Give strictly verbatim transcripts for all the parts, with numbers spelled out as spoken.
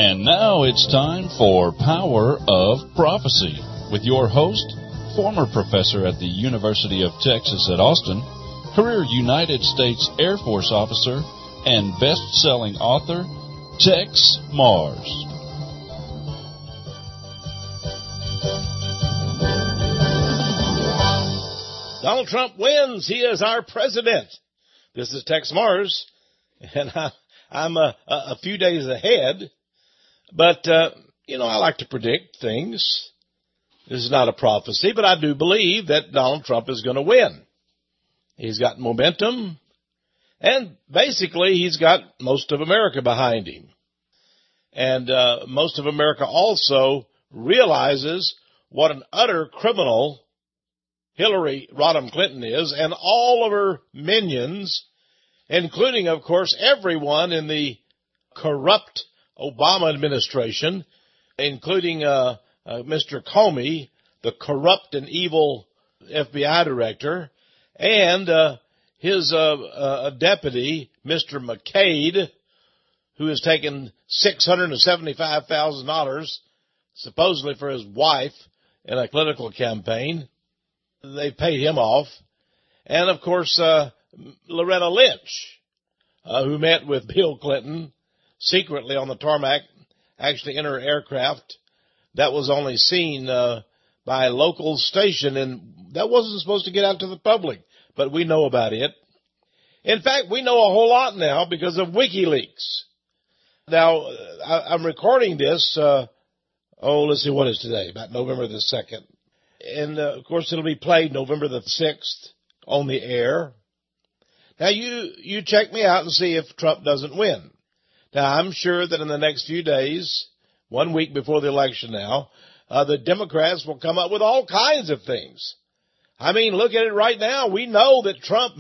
And now it's time for Power of Prophecy with your host, former professor at the University of Texas at Austin, career United States Air Force officer, and best-selling author, Tex Mars. Donald Trump wins. He is our president. This is Tex Mars, and I, I'm a, a few days ahead. But, uh, you know, I like to predict things. This is not a prophecy, but I do believe that Donald Trump is going to win. He's got momentum, and basically he's got most of America behind him. And uh, most of America also realizes what an utter criminal Hillary Rodham Clinton is, and all of her minions, including, of course, everyone in the corrupt Obama administration, including uh, uh, Mister Comey, the corrupt and evil F B I director, and uh, his uh, uh, deputy, Mister McCabe, who has taken six hundred seventy-five thousand dollars, supposedly for his wife, in a political campaign. They paid him off. And, of course, uh, Loretta Lynch, uh, who met with Bill Clinton secretly on the tarmac, actually in her aircraft. That was only seen uh, by a local station, and that wasn't supposed to get out to the public, but we know about it. In fact, we know a whole lot now because of WikiLeaks. Now, I, I'm recording this, uh, oh, let's see, what is today? About November the second. And, uh, of course, it'll be played November the sixth on the air. Now, you, you check me out and see if Trump doesn't win. Now, I'm sure that in the next few days, one week before the election now, uh, the Democrats will come up with all kinds of things. I mean, look at it right now. We know that Trump,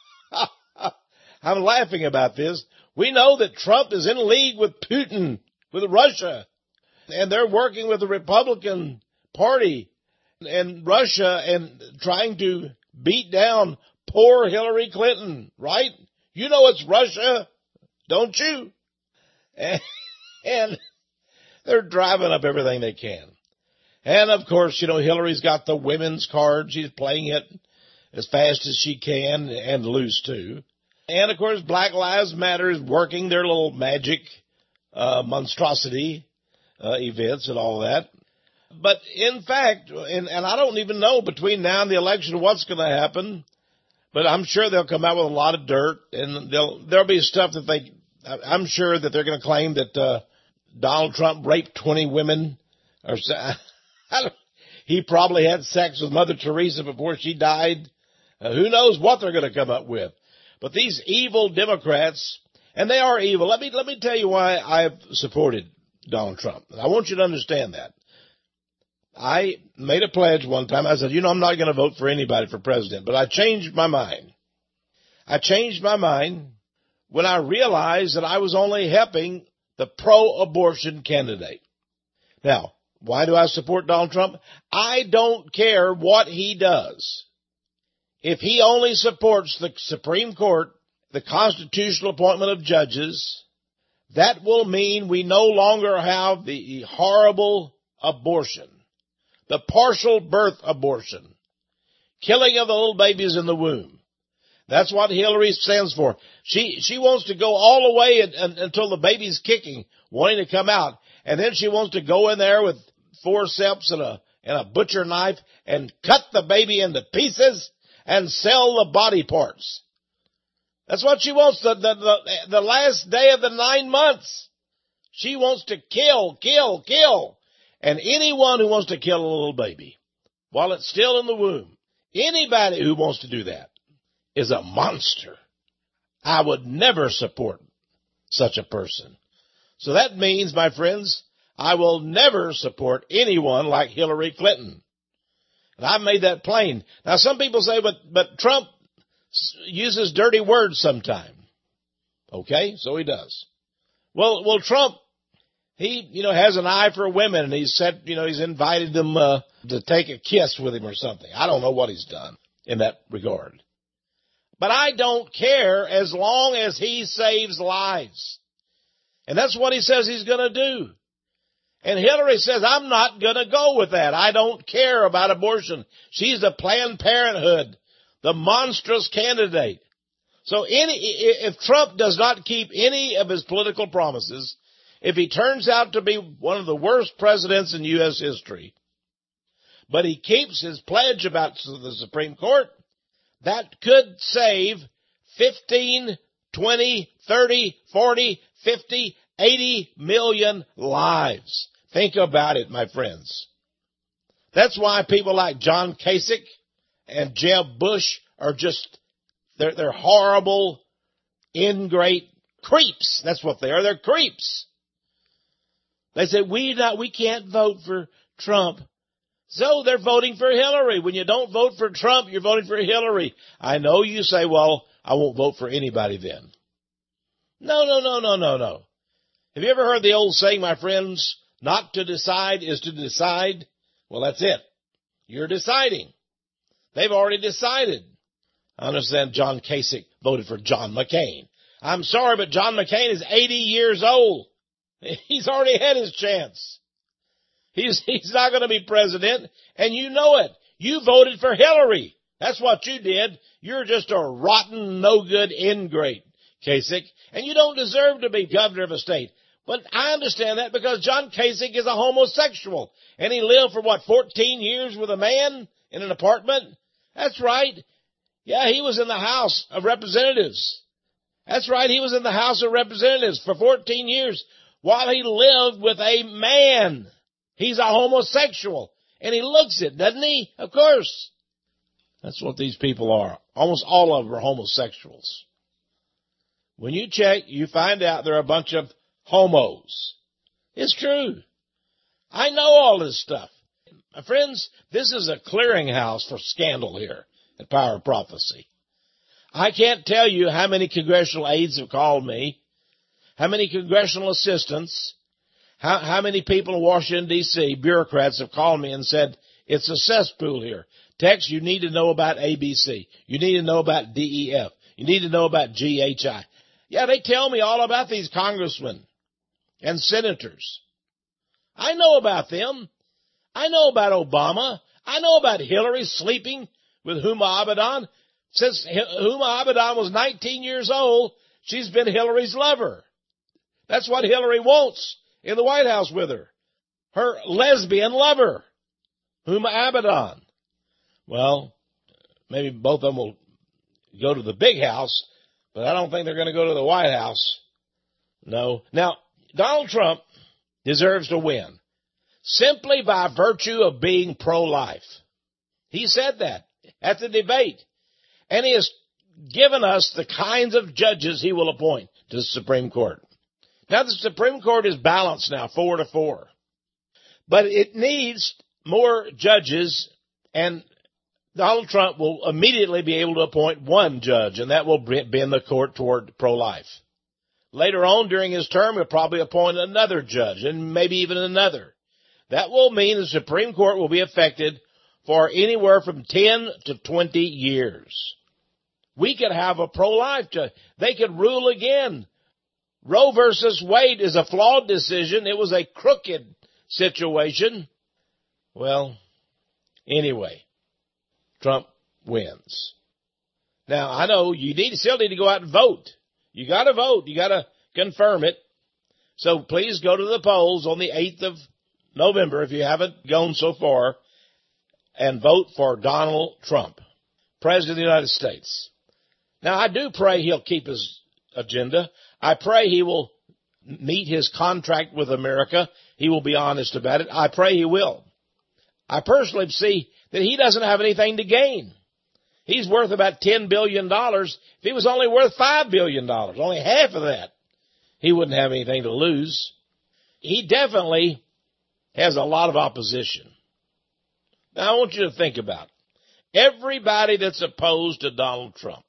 I'm laughing about this. We know that Trump is in league with Putin, with Russia, and they're working with the Republican Party and Russia and trying to beat down poor Hillary Clinton, right? You know it's Russia, don't you? And, and they're driving up everything they can. And, of course, you know, Hillary's got the women's card. She's playing it as fast as she can and loose, too. And, of course, Black Lives Matter is working their little magic uh, monstrosity uh, events and all that. But, in fact, and, and I don't even know between now and the election what's going to happen, but I'm sure they'll come out with a lot of dirt, and they'll there'll be stuff that they... I'm sure that they're going to claim that uh, Donald Trump raped twenty women. Or he probably had sex with Mother Teresa before she died. Uh, who knows what they're going to come up with. But these evil Democrats, and they are evil. Let me let me tell you why I've supported Donald Trump. I want you to understand that. I made a pledge one time. I said, you know, I'm not going to vote for anybody for president. But I changed my mind. I changed my mind when I realized that I was only helping the pro-abortion candidate. Now, why do I support Donald Trump? I don't care what he does. If he only supports the Supreme Court, the constitutional appointment of judges, that will mean we no longer have the horrible abortion, the partial birth abortion, killing of the little babies in the womb. That's what Hillary stands for. She she wants to go all the way and, and, until the baby's kicking, wanting to come out. And then she wants to go in there with forceps and a, and a butcher knife and cut the baby into pieces and sell the body parts. That's what she wants, the, the, the, the last day of the nine months. She wants to kill, kill, kill. And anyone who wants to kill a little baby while it's still in the womb, anybody who wants to do that, is a monster. I would never support such a person. So that means, my friends, I will never support anyone like Hillary Clinton. And I've made that plain. Now, some people say, but, but Trump uses dirty words sometime. Okay, so he does. Well, well, Trump, he, you know, has an eye for women, and he's said, you know, he's invited them uh, to take a kiss with him or something. I don't know what he's done in that regard. But I don't care as long as he saves lives. And that's what he says he's going to do. And Hillary says, I'm not going to go with that. I don't care about abortion. She's the Planned Parenthood, the monstrous candidate. So any, if Trump does not keep any of his political promises, if he turns out to be one of the worst presidents in U S history, but he keeps his pledge about the Supreme Court, that could save fifteen, twenty, thirty, forty, fifty, eighty million lives. Think about it, my friends. That's why people like John Kasich and Jeb Bush are just, they're, they're horrible, ingrate creeps. That's what they are. They're creeps. They say, we not, we can't vote for Trump. So they're voting for Hillary. When you don't vote for Trump, you're voting for Hillary. I know you say, well, I won't vote for anybody then. No, no, no, no, no, no. Have you ever heard the old saying, my friends, not to decide is to decide? Well, that's it. You're deciding. They've already decided. I understand John Kasich voted for John McCain. I'm sorry, but John McCain is eighty years old. He's already had his chance. He's, he's not going to be president, and you know it. You voted for Hillary. That's what you did. You're just a rotten, no-good ingrate, Kasich, and you don't deserve to be governor of a state. But I understand that because John Kasich is a homosexual, and he lived for, what, fourteen years with a man in an apartment? That's right. Yeah, he was in the House of Representatives. That's right, he was in the House of Representatives for fourteen years while he lived with a man. He's a homosexual, and he looks it, doesn't he? Of course. That's what these people are. Almost all of them are homosexuals. When you check, you find out they're a bunch of homos. It's true. I know all this stuff. My friends, this is a clearinghouse for scandal here at Power of Prophecy. I can't tell you how many congressional aides have called me, how many congressional assistants, How, how many people in Washington, D C, bureaucrats have called me and said, it's a cesspool here. Tex, you need to know about A B C. You need to know about D E F. You need to know about G H I. Yeah, they tell me all about these congressmen and senators. I know about them. I know about Obama. I know about Hillary sleeping with Huma Abedin. Since Huma Abedin was nineteen years old, she's been Hillary's lover. That's what Hillary wants in the White House with her. Her lesbian lover, Huma Abedin. Well, maybe both of them will go to the big house, but I don't think they're going to go to the White House. No. Now, Donald Trump deserves to win simply by virtue of being pro-life. He said that at the debate. And he has given us the kinds of judges he will appoint to the Supreme Court. Now, the Supreme Court is balanced now, four to four. But it needs more judges, and Donald Trump will immediately be able to appoint one judge, and that will bend the court toward pro-life. Later on during his term, he'll probably appoint another judge, and maybe even another. That will mean the Supreme Court will be affected for anywhere from ten to twenty years. We could have a pro-life judge. They could rule again. Roe versus Wade is a flawed decision. It was a crooked situation. Well, anyway, Trump wins. Now, I know you need still need to go out and vote. You got to vote. You got to confirm it. So please go to the polls on the eighth of November if you haven't gone so far and vote for Donald Trump, President of the United States. Now, I do pray he'll keep his agenda. I pray he will meet his contract with America. He will be honest about it. I pray he will. I personally see that he doesn't have anything to gain. He's worth about ten billion dollars. If he was only worth five billion dollars, only half of that, he wouldn't have anything to lose. He definitely has a lot of opposition. Now, I want you to think about it. Everybody that's opposed to Donald Trump.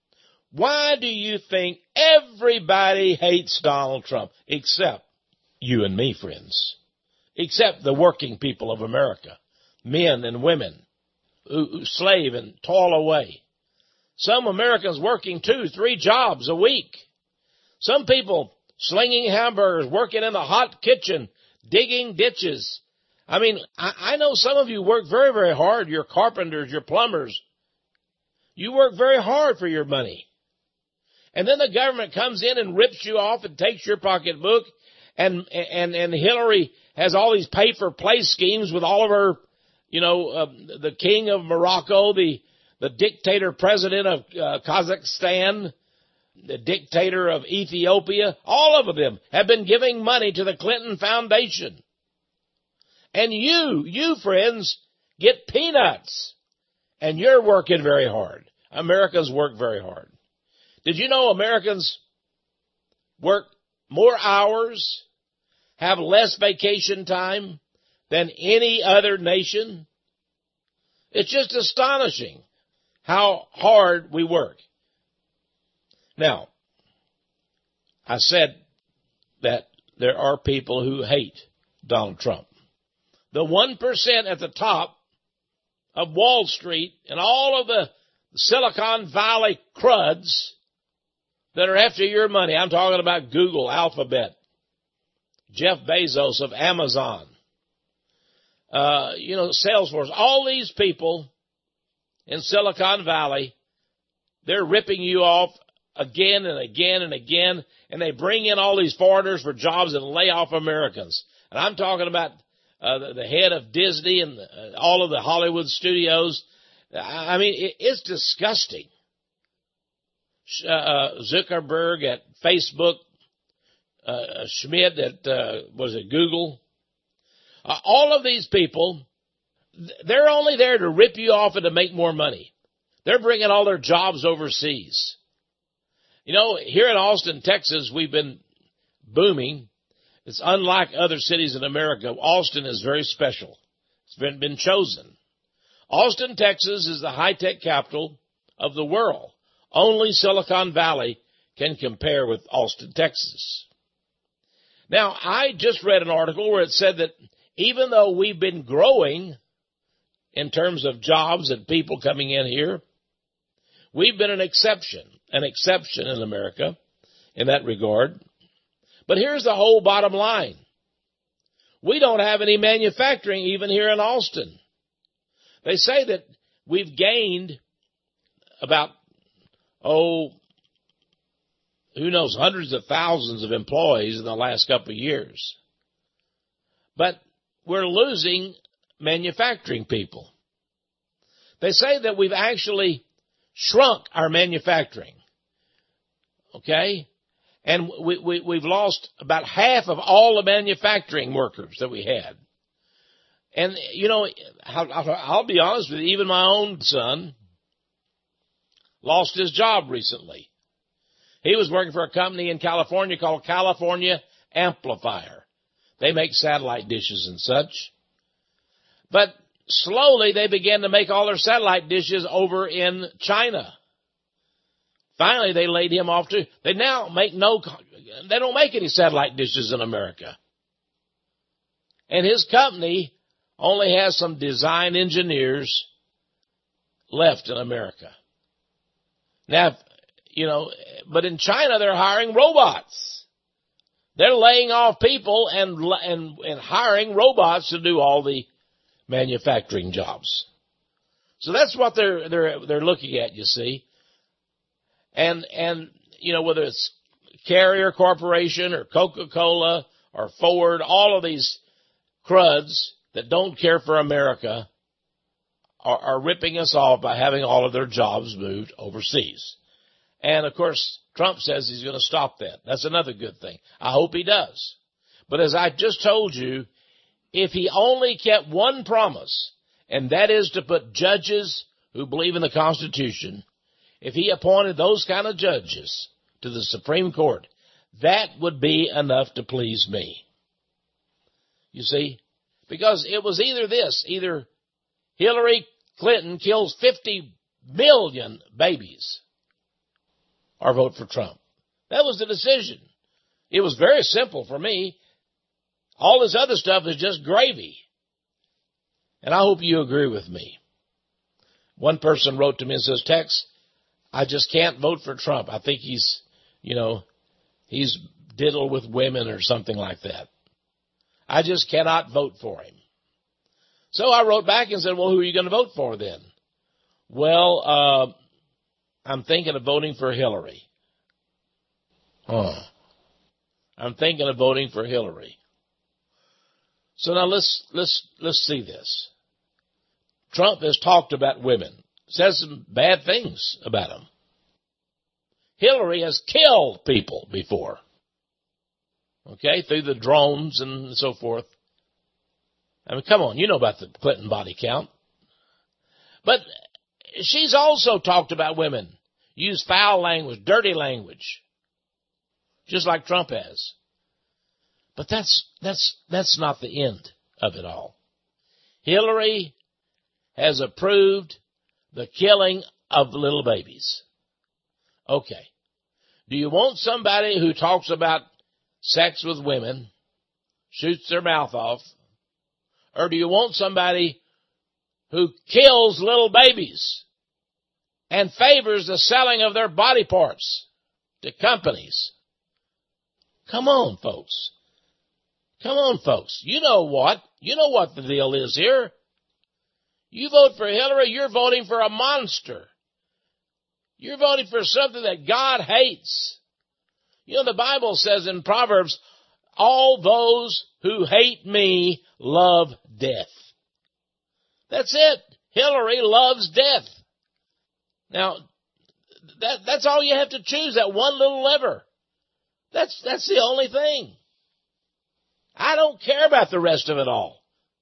Why do you think everybody hates Donald Trump except you and me, friends? Except the working people of America, men and women who, who slave and toil away. Some Americans working two, three jobs a week. Some people slinging hamburgers, working in the hot kitchen, digging ditches. I mean, I, I know some of you work very, very hard. You're carpenters, you're plumbers. You work very hard for your money. And then the government comes in and rips you off and takes your pocketbook. And, and, and Hillary has all these pay-for-play schemes with all of her, you know, uh, the king of Morocco, the, the dictator president of uh, Kazakhstan, the dictator of Ethiopia. All of them have been giving money to the Clinton Foundation. And you, you friends, get peanuts. And you're working very hard. Americans work very hard. Did you know Americans work more hours, have less vacation time than any other nation? It's just astonishing how hard we work. Now, I said that there are people who hate Donald Trump. The one percent at the top of Wall Street and all of the Silicon Valley cruds that are after your money. I'm talking about Google, Alphabet, Jeff Bezos of Amazon, uh, you know, Salesforce. All these people in Silicon Valley, they're ripping you off again and again and again, and they bring in all these foreigners for jobs and lay off Americans. And I'm talking about Uh, the, the head of Disney and the, uh, all of the Hollywood studios. I mean, it, it's disgusting. Uh, Zuckerberg at Facebook, uh, Schmidt at, uh, was it Google? Uh, all of these people, they're only there to rip you off and to make more money. They're bringing all their jobs overseas. You know, here in Austin, Texas, we've been booming. It's unlike other cities in America. Austin is very special. It's been, been chosen. Austin, Texas is the high-tech capital of the world. Only Silicon Valley can compare with Austin, Texas. Now, I just read an article where it said that even though we've been growing in terms of jobs and people coming in here, we've been an exception, an exception in America in that regard. But here's the whole bottom line. We don't have any manufacturing even here in Austin. They say that we've gained about, oh, who knows, hundreds of thousands of employees in the last couple of years. But we're losing manufacturing people. They say that we've actually shrunk our manufacturing. Okay? And we, we, we've lost about half of all the manufacturing workers that we had. And, you know, I'll, I'll be honest with you, even my own son lost his job recently. He was working for a company in California called California Amplifier. They make satellite dishes and such. But slowly they began to make all their satellite dishes over in China. Finally, they laid him off too. They now make no, they don't make any satellite dishes in America. And his company only has some design engineers left in America. Now, you know, but in China, they're hiring robots. They're laying off people and, and, and hiring robots to do all the manufacturing jobs. So that's what they're, they're, they're looking at, you see. And, and, you know, whether it's Carrier Corporation or Coca-Cola or Ford, all of these cruds that don't care for America are, are ripping us off by having all of their jobs moved overseas. And of course, Trump says he's going to stop that. That's another good thing. I hope he does. But as I just told you, if he only kept one promise, and that is to put judges who believe in the Constitution, if he appointed those kind of judges to the Supreme Court, that would be enough to please me. You see? Because it was either this, either Hillary Clinton kills fifty million babies or vote for Trump. That was the decision. It was very simple for me. All this other stuff is just gravy. And I hope you agree with me. One person wrote to me and says, Tex, I just can't vote for Trump. I think he's, you know, he's diddle with women or something like that. I just cannot vote for him. So I wrote back and said, well, who are you going to vote for then? Well, uh, I'm thinking of voting for Hillary. Huh. I'm thinking of voting for Hillary. So now let's, let's, let's see this. Trump has talked about women, says some bad things about them. Hillary has killed people before. Okay, through the drones and so forth. I mean, come on, you know about the Clinton body count. But she's also talked about women, used foul language, dirty language, just like Trump has. But that's, that's, that's not the end of it all. Hillary has approved the killing of little babies. Okay. Do you want somebody who talks about sex with women, shoots their mouth off, or do you want somebody who kills little babies and favors the selling of their body parts to companies? Come on, folks. Come on, folks. You know what? You know what the deal is here. You vote for Hillary, you're voting for a monster. You're voting for something that God hates. You know, the Bible says in Proverbs, all those who hate me love death. That's it. Hillary loves death. Now, that, that's all you have to choose, that one little lever. That's, that's the only thing. I don't care about the rest of it all.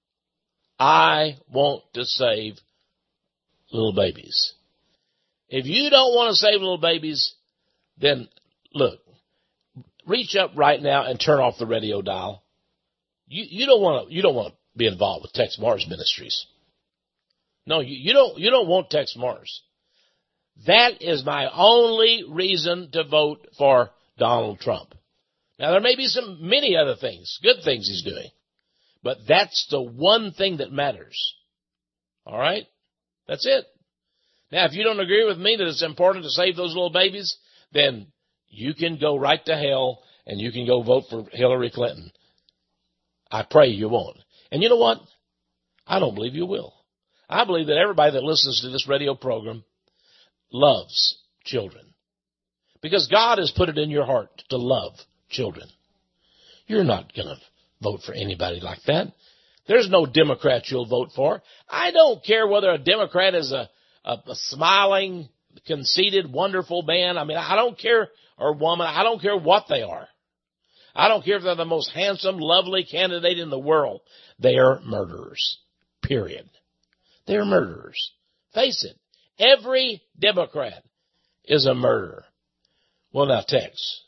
I want to save little babies. If you don't want to save little babies, then look, reach up right now and turn off the radio dial. You, you don't want to, you don't want to be involved with Tex Mars Ministries. No, you, you don't, you don't want Tex Mars. That is my only reason to vote for Donald Trump. Now, there may be some, many other things, good things he's doing, but that's the one thing that matters. All right? That's it. Now, if you don't agree with me that it's important to save those little babies, then you can go right to hell and you can go vote for Hillary Clinton. I pray you won't. And you know what? I don't believe you will. I believe that everybody that listens to this radio program loves children. Because God has put it in your heart to love children. You're not going to vote for anybody like that. There's no Democrat you'll vote for. I don't care whether a Democrat is a, a, a smiling, conceited, wonderful man. I mean, I don't care, or woman. I don't care what they are. I don't care if they're the most handsome, lovely candidate in the world. They are murderers. Period. They're murderers. Face it. Every Democrat is a murderer. Well, now, Tex,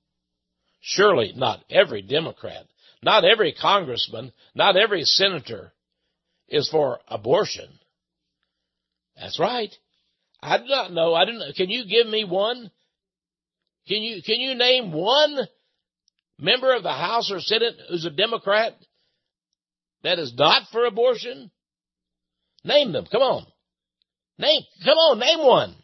surely not every Democrat, not every congressman, not every senator is for abortion. That's right. I do not know. I don't. Can you give me one? Can you can you name one member of the House or Senate who's a Democrat that is not for abortion? Name them. Come on. Name. Come on. Name one.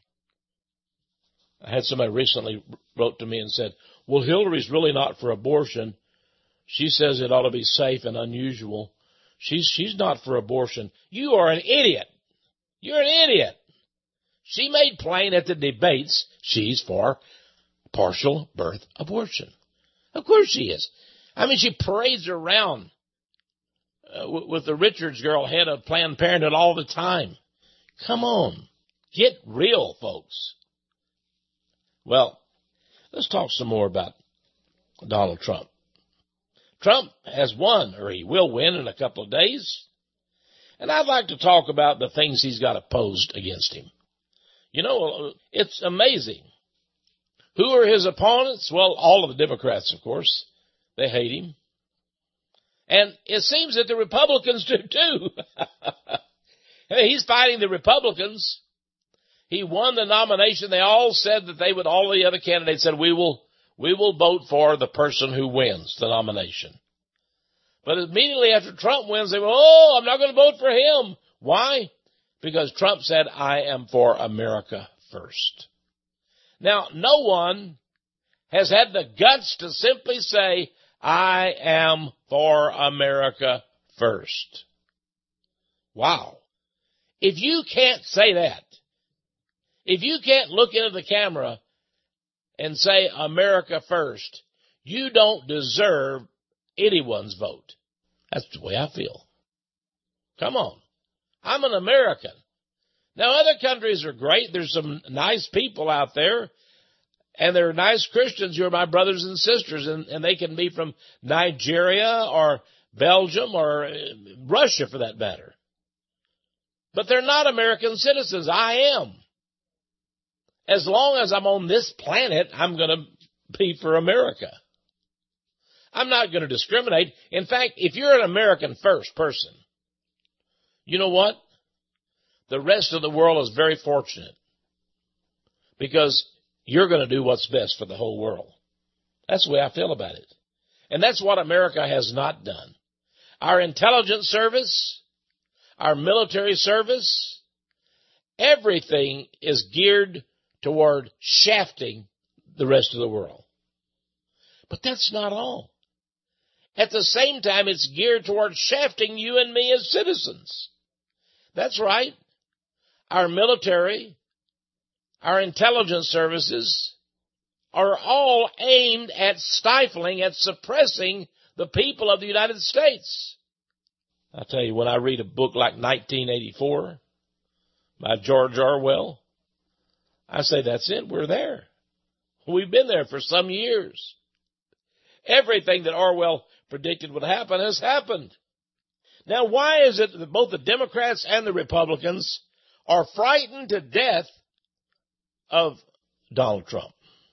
I had somebody recently wrote to me and said, well, Hillary's really not for abortion. She says it ought to be safe and unusual. She's, she's not for abortion. You are an idiot. You're an idiot. She made plain at the debates she's for partial birth abortion. Of course she is. I mean, she parades around uh, with the Richards girl, head of Planned Parenthood, all the time. Come on. Get real, folks. Well, let's talk some more about Donald Trump. Trump has won, or he will win in a couple of days. And I'd like to talk about the things he's got opposed against him. You know, it's amazing. Who are his opponents? Well, all of the Democrats, of course. They hate him. And it seems that the Republicans do too. I mean, he's fighting the Republicans. He won the nomination. They all said that they would, all the other candidates said, we will, we will vote for the person who wins the nomination. But immediately after Trump wins, they go, oh, I'm not going to vote for him. Why? Because Trump said, I am for America first. Now, no one has had the guts to simply say, I am for America first. Wow. If you can't say that, if you can't look into the camera and say America first, you don't deserve anyone's vote. That's the way I feel. Come on. I'm an American. Now, other countries are great. There's some nice people out there, and there are nice Christians who are my brothers and sisters, and, and they can be from Nigeria or Belgium or Russia, for that matter. But they're not American citizens. I am. As long as I'm on this planet, I'm going to be for America. I'm not going to discriminate. In fact, if you're an American first person, you know what? The rest of the world is very fortunate because you're going to do what's best for the whole world. That's the way I feel about it. And that's what America has not done. Our intelligence service, our military service, everything is geared toward shafting the rest of the world. But that's not all. At the same time, it's geared toward shafting you and me as citizens. That's right. Our military, our intelligence services are all aimed at stifling, at suppressing the people of the United States. I tell you, when I read a book like nineteen eighty-four by George Orwell, I say, that's it, we're there. We've been there for some years. Everything that Orwell predicted would happen has happened. Now, why is it that both the Democrats and the Republicans are frightened to death of Donald Trump?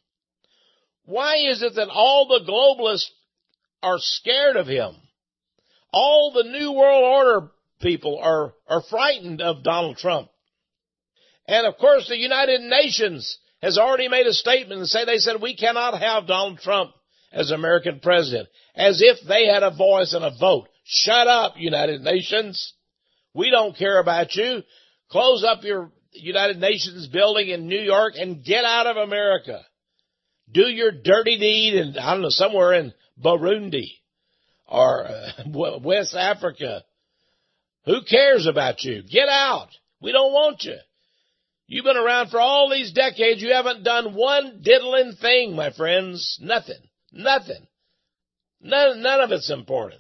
Why is it that all the globalists are scared of him? All the New World Order people are, are frightened of Donald Trump. And of course, the United Nations has already made a statement and say they said we cannot have Donald Trump as American president, as if they had a voice and a vote. Shut up, United Nations. We don't care about you. Close up your United Nations building in New York and get out of America. Do your dirty deed in, I don't know, somewhere in Burundi or uh, West Africa. Who cares about you? Get out. We don't want you. You've been around for all these decades. You haven't done one diddling thing, my friends. Nothing. Nothing. None, none of it's important.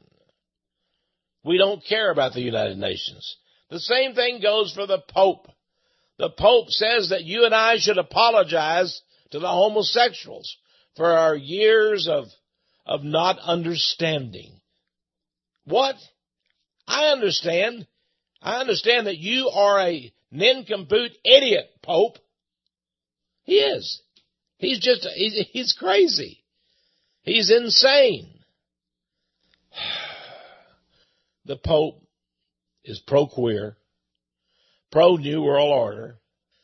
We don't care about the United Nations. The same thing goes for the Pope. The Pope says that you and I should apologize to the homosexuals for our years of, of not understanding. What? I understand. I understand that you are a nincompoop idiot, Pope. He is. He's just, he's, he's crazy. He's insane. The Pope is pro-queer, pro-New World Order,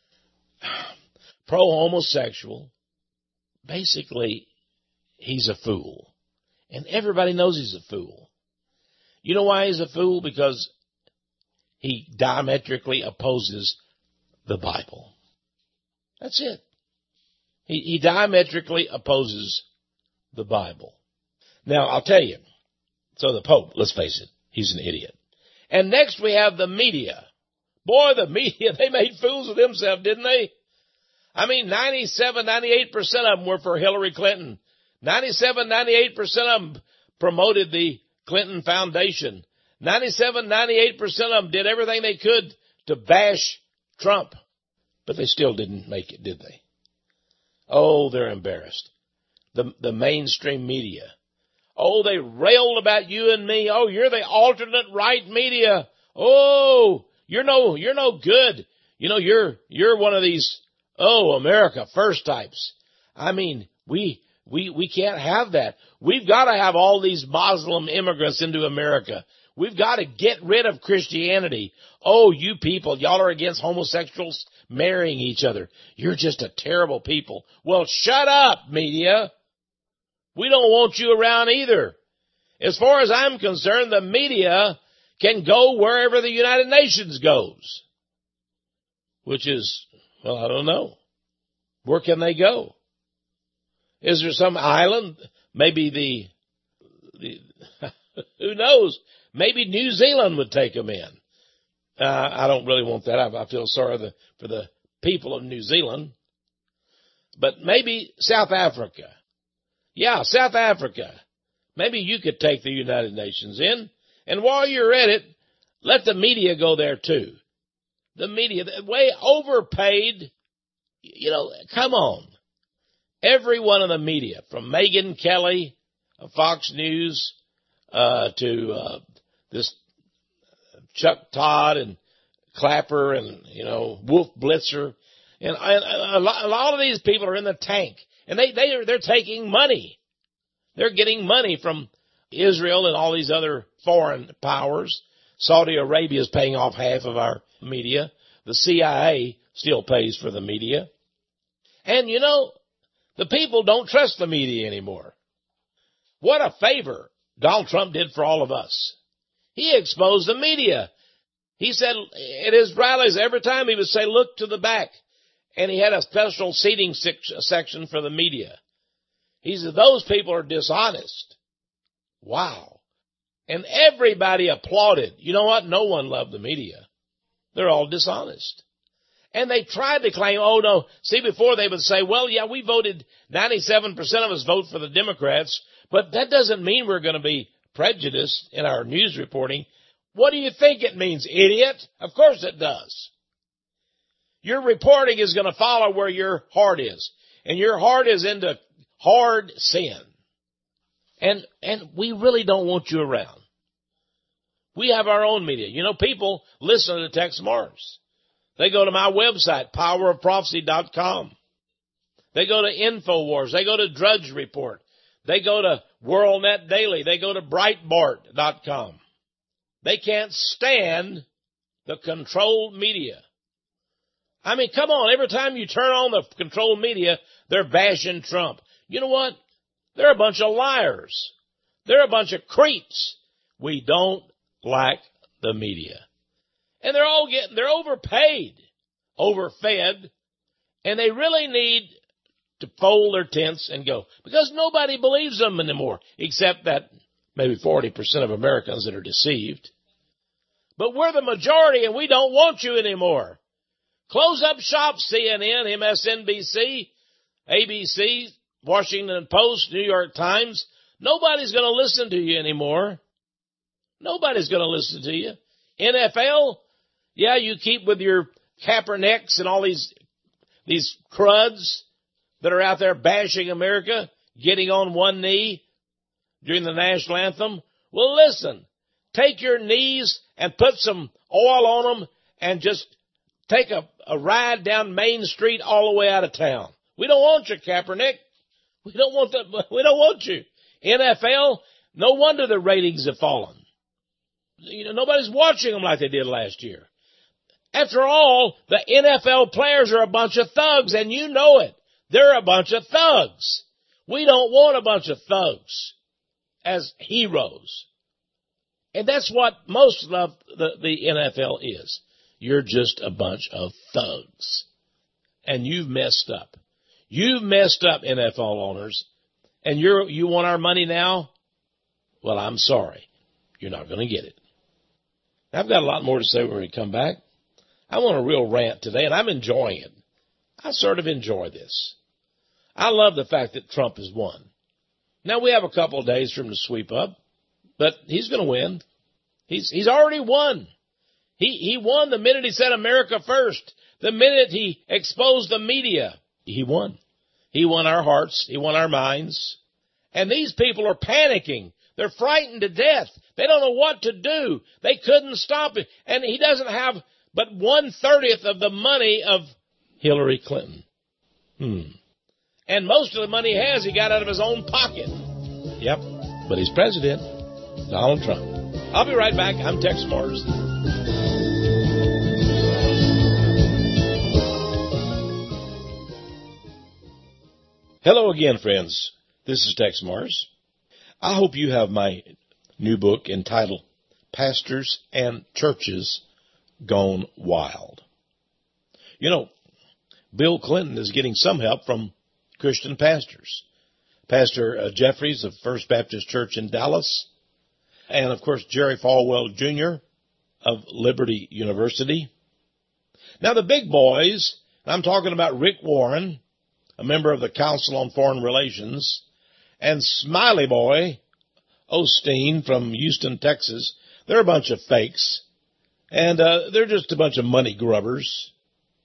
pro-homosexual. Basically, he's a fool. And everybody knows he's a fool. You know why he's a fool? Because he diametrically opposes the Bible. That's it. He, he diametrically opposes the Bible. Now, I'll tell you. So the Pope, let's face it, he's an idiot. And next we have the media. Boy, the media, they made fools of themselves, didn't they? I mean, ninety-seven, ninety-eight percent of them were for Hillary Clinton. ninety-seven, ninety-eight percent of them promoted the Clinton Foundation. ninety-seven, ninety-eight percent of them did everything they could to bash Trump. But they still didn't make it, did they? Oh, they're embarrassed. The, the mainstream media. Oh, they railed about you and me. Oh, you're the alternate right media. Oh, you're no, you're no good. You know, you're, you're one of these, oh, America first types. I mean, we, we, we can't have that. We've got to have all these Muslim immigrants into America. We've got to get rid of Christianity. Oh, you people, y'all are against homosexuals marrying each other. You're just a terrible people. Well, shut up, media. We don't want you around either. As far as I'm concerned, the media can go wherever the United Nations goes. Which is, well, I don't know. Where can they go? Is there some island? Maybe the, the who knows? Maybe New Zealand would take them in. Uh, I don't really want that. I, I feel sorry the, for the people of New Zealand. But maybe South Africa. Yeah, South Africa. Maybe you could take the United Nations in. And while you're at it, let the media go there too. The media, way overpaid. You know, come on. Every one of the media, from Megyn Kelly of Fox News uh, to uh, this Chuck Todd and Clapper and, you know, Wolf Blitzer. And, and a, lot, a lot of these people are in the tank. And they, they are, they're taking money. They're getting money from Israel and all these other foreign powers. Saudi Arabia is paying off half of our media. The C I A still pays for the media. And, you know, the people don't trust the media anymore. What a favor Donald Trump did for all of us. He exposed the media. He said at his rallies, every time he would say, look to the back. And he had a special seating section for the media. He said, those people are dishonest. Wow. And everybody applauded. You know what? No one loved the media. They're all dishonest. And they tried to claim, oh, no. See, before they would say, well, yeah, we voted, ninety-seven percent of us vote for the Democrats, but that doesn't mean we're going to be prejudiced in our news reporting. What do you think it means, idiot? Of course it does. Your reporting is going to follow where your heart is. And your heart is into hard sin. And, and we really don't want you around. We have our own media. You know, people listen to Tex Mars. They go to my website, power of prophecy dot com. They go to InfoWars. They go to Drudge Report. They go to WorldNet Daily. They go to Breitbart dot com. They can't stand the controlled media. I mean, come on. Every time you turn on the controlled media, they're bashing Trump. You know what? They're a bunch of liars. They're a bunch of creeps. We don't like the media. And they're all getting, they're overpaid, overfed, and they really need to fold their tents and go. Because nobody believes them anymore, except that maybe forty percent of Americans that are deceived. But we're the majority, and we don't want you anymore. Close up shop, C N N, M S N B C, A B C, Washington Post, New York Times. Nobody's going to listen to you anymore. Nobody's going to listen to you. N F L, yeah, you keep with your Kaepernicks and all these these cruds that are out there bashing America, getting on one knee during the national anthem. Well, listen, take your knees and put some oil on them and just take a, a ride down Main Street all the way out of town. We don't want you, Kaepernick. We don't want the, we don't want you. N F L, no wonder the ratings have fallen. You know, nobody's watching them like they did last year. After all, the N F L players are a bunch of thugs, and you know it. They're a bunch of thugs. We don't want a bunch of thugs as heroes. And that's what most of the, the N F L is. You're just a bunch of thugs. And you've messed up. You've messed up, N F L owners. And you're, you want our money now? Well, I'm sorry. You're not going to get it. I've got a lot more to say when we come back. I'm on a real rant today, and I'm enjoying it. I sort of enjoy this. I love the fact that Trump has won. Now, we have a couple of days for him to sweep up, but he's going to win. He's he's already won. He he won the minute he said America first. The minute he exposed the media, he won. He won our hearts. He won our minds. And these people are panicking. They're frightened to death. They don't know what to do. They couldn't stop it. And he doesn't have but one-thirtieth of the money of Hillary Clinton. Hmm. And most of the money he has, he got out of his own pocket. Yep. But he's president. Donald Trump. I'll be right back. I'm Tex Mars. Hello again, friends. This is Tex Mars. I hope you have my new book entitled Pastors and Churches Gone Wild. You know, Bill Clinton is getting some help from Christian pastors. Pastor uh, Jeffries of First Baptist Church in Dallas, and, of course, Jerry Falwell, Junior of Liberty University. Now, the big boys, I'm talking about Rick Warren, a member of the Council on Foreign Relations, and Smiley Boy Osteen from Houston, Texas. They're a bunch of fakes, and uh, they're just a bunch of money grubbers.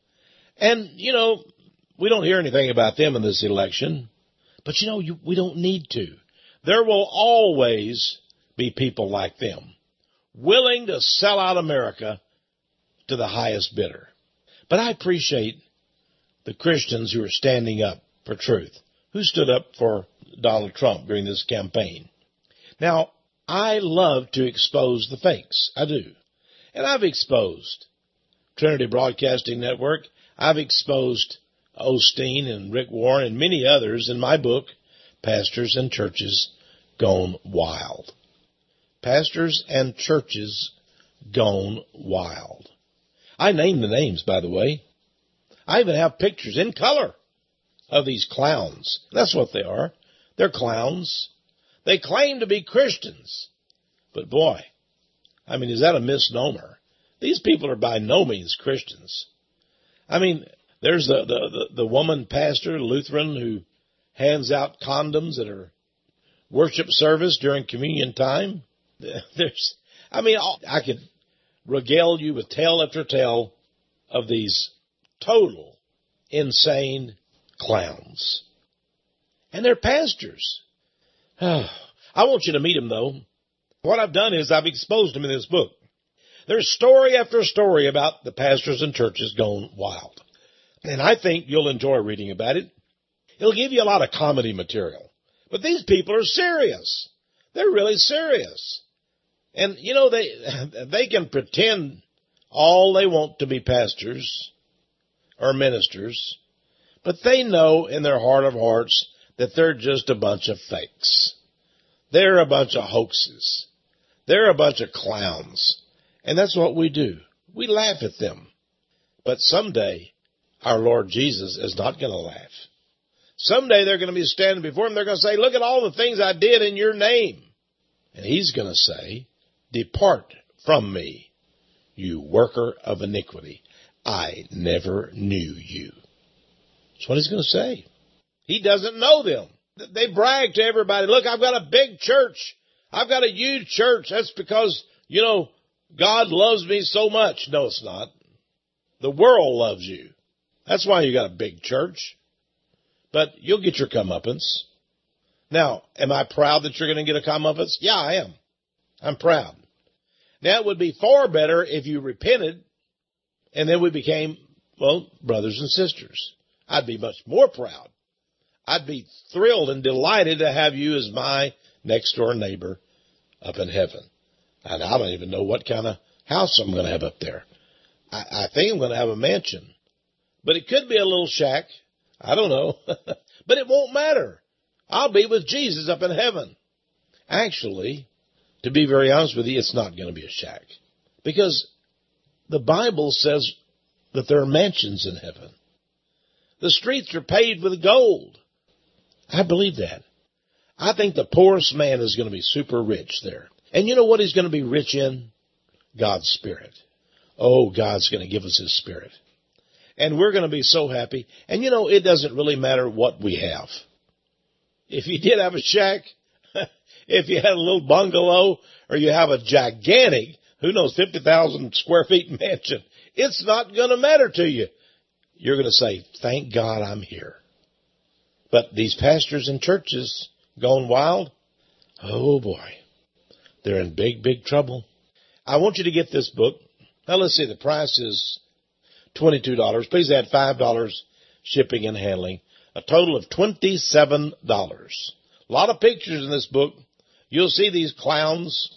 And, you know, we don't hear anything about them in this election, but, you know, you, we don't need to. There will always be people like them, willing to sell out America to the highest bidder. But I appreciate the Christians who are standing up for truth, who stood up for Donald Trump during this campaign. Now, I love to expose the fakes. I do. And I've exposed Trinity Broadcasting Network. I've exposed Osteen and Rick Warren and many others in my book, Pastors and Churches Gone Wild. Pastors and Churches Gone Wild. I named the names, by the way. I even have pictures in color of these clowns. That's what they are. They're clowns. They claim to be Christians. But boy, I mean, is that a misnomer? These people are by no means Christians. I mean, there's the, the, the, the woman pastor, Lutheran, who hands out condoms at her worship service during communion time. There's, I mean, I could regale you with tale after tale of these total insane clowns. And they're pastors. I want you to meet them, though. What I've done is I've exposed them in this book. There's story after story about the pastors and churches gone wild. And I think you'll enjoy reading about it. It'll give you a lot of comedy material. But these people are serious. They're really serious. And, you know, they they can pretend all they want to be pastors or ministers, but they know in their heart of hearts that they're just a bunch of fakes. They're a bunch of hoaxes. They're a bunch of clowns. And that's what we do. We laugh at them. But someday, our Lord Jesus is not going to laugh. Someday they're going to be standing before him. They're going to say, look at all the things I did in your name. And he's going to say, depart from me, you worker of iniquity. I never knew you. That's what he's going to say. He doesn't know them. They brag to everybody, look, I've got a big church. I've got a huge church. That's because, you know, God loves me so much. No, it's not. The world loves you. That's why you got a big church. But you'll get your comeuppance. Now, am I proud that you're going to get a comeuppance? Yeah, I am. I'm proud. Now, it would be far better if you repented and then we became, well, brothers and sisters. I'd be much more proud. I'd be thrilled and delighted to have you as my next-door neighbor up in heaven. And I don't even know what kind of house I'm going to have up there. I, I think I'm going to have a mansion. But it could be a little shack. I don't know. But it won't matter. I'll be with Jesus up in heaven. Actually, to be very honest with you, it's not going to be a shack. Because the Bible says that there are mansions in heaven. The streets are paved with gold. I believe that. I think the poorest man is going to be super rich there. And you know what he's going to be rich in? God's Spirit. Oh, God's going to give us His Spirit. And we're going to be so happy. And you know, it doesn't really matter what we have. If you did have a shack, if you had a little bungalow, or you have a gigantic, who knows, fifty thousand square feet mansion, it's not going to matter to you. You're going to say, thank God I'm here. But these pastors and churches gone wild, oh boy, they're in big, big trouble. I want you to get this book. Now let's see, the price is twenty-two dollars. Please add five dollars shipping and handling. A total of twenty-seven dollars. A lot of pictures in this book. You'll see these clowns.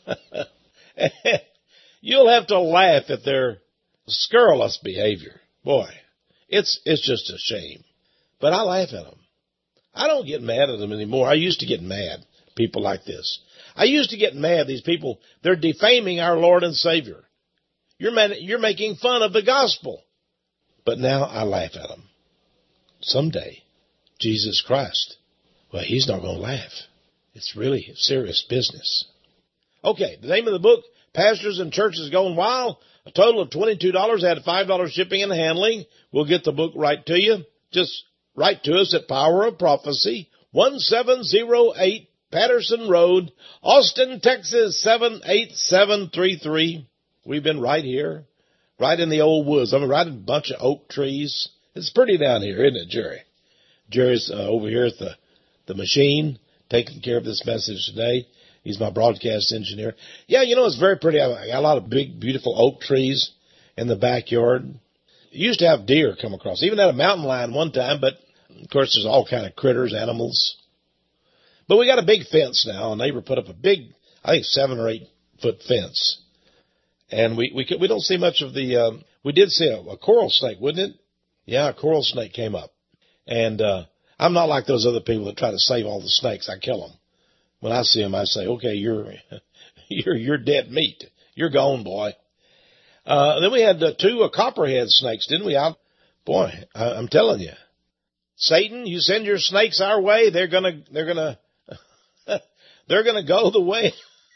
You'll have to laugh at their scurrilous behavior. Boy, it's it's just a shame. But I laugh at them. I don't get mad at them anymore. I used to get mad, people like this. I used to get mad, these people, they're defaming our Lord and Savior. You're mad, you're making fun of the gospel. But now I laugh at them. Someday, Jesus Christ Well, he's not going to laugh. It's really serious business. Okay, the name of the book, Pastors and Churches Going Wild. A total of twenty-two dollars, add five dollars shipping and handling. We'll get the book right to you. Just write to us at Power of Prophecy, one seven zero eight Patterson Road, Austin, Texas, seven eight seven three three. We've been right here, right in the old woods. I mean, right in a bunch of oak trees. It's pretty down here, isn't it, Jerry? Jerry's uh, over here at the, the machine, taking care of this message today. He's my broadcast engineer. Yeah, you know, it's very pretty. I got a lot of big, beautiful oak trees in the backyard. Used to have deer come across. Even had a mountain lion one time, but, of course, there's all kind of critters, animals. But we got a big fence now. A neighbor put up a big, I think, seven or eight foot fence. And we we we don't see much of the, um, we did see a, a coral snake, wouldn't it? Yeah, a coral snake came up. And uh, I'm not like those other people that try to save all the snakes. I kill them. When I see them, I say, okay, you're you're you're dead meat. You're gone, boy. Uh, then we had uh, two uh, copperhead snakes, didn't we? I, boy, I, I'm telling you, Satan, you send your snakes our way, they're gonna they're gonna they're gonna go the way.